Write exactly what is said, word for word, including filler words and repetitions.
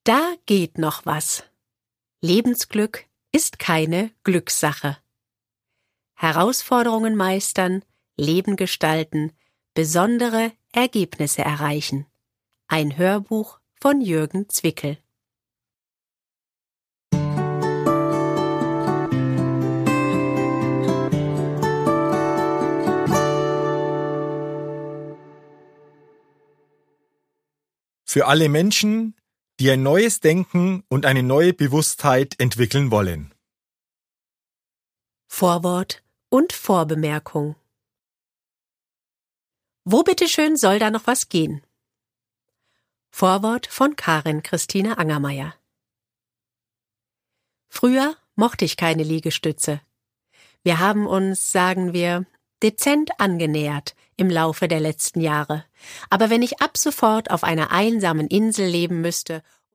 Da geht noch was. Lebensglück ist keine Glückssache. Herausforderungen meistern, Leben gestalten, besondere Ergebnisse erreichen. Ein Hörbuch von Jürgen Zwickel. Für alle Menschen, die ein neues Denken und eine neue Bewusstheit entwickeln wollen. Vorwort und Vorbemerkung. Wo bitteschön soll da noch was gehen? Vorwort von Karin Christine Angermeier. Früher mochte ich keine Liegestütze. Wir haben uns, sagen wir, dezent angenähert im Laufe der letzten Jahre. Aber wenn ich ab sofort auf einer einsamen Insel leben müsste